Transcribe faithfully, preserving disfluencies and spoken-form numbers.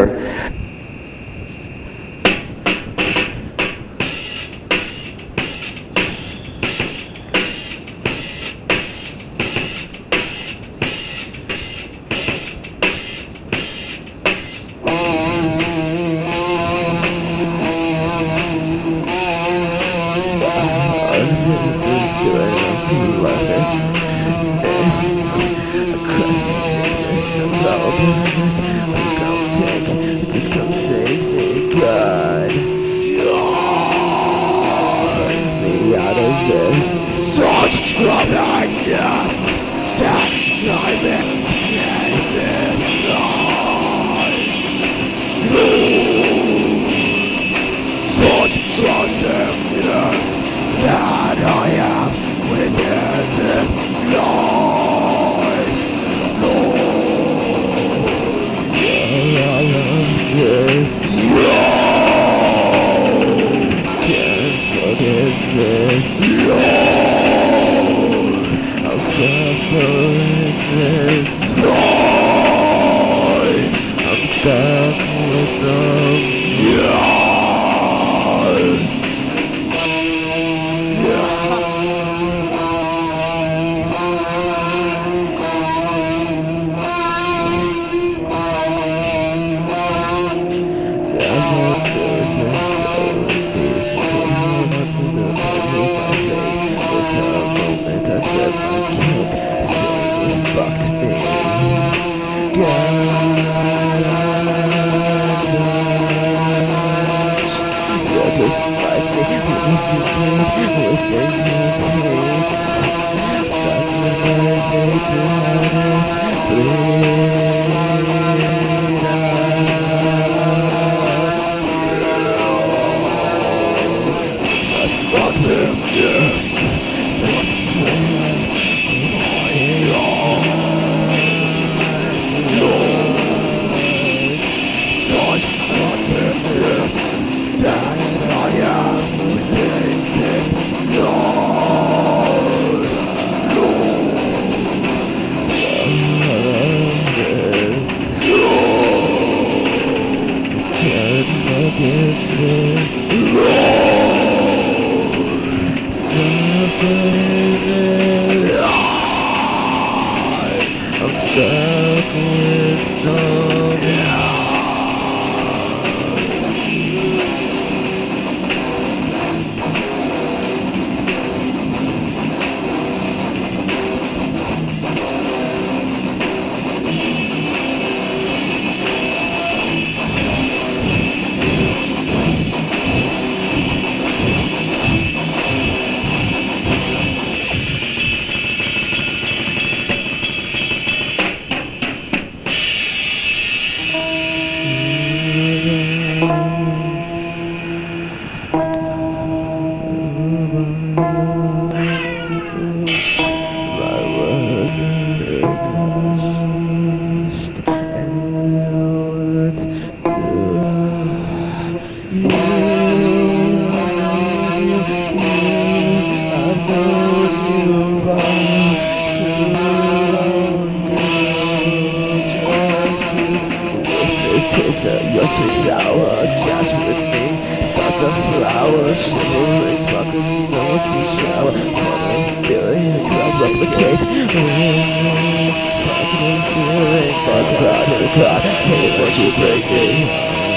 here. Please come take, just come save me, God. Take me out of this. Such a madness that I'm in this life. Such a sickness that I am within this life. This no. Can't forget this. No. I'll suffer in this. No. I'm stuck with them. Yes. Fucked me, God. You're just like me, because you played with things with hates. Stuck with my fate to hardest bleed out. Awesome, yes. I'm stuck with no. You're too sour, catch with me. Starts a flower, shivering sparkles, no one to shower. Wanna feeling, crowd replicate. Fucking feeling, fuck crowd, crowd. Hate what you break me.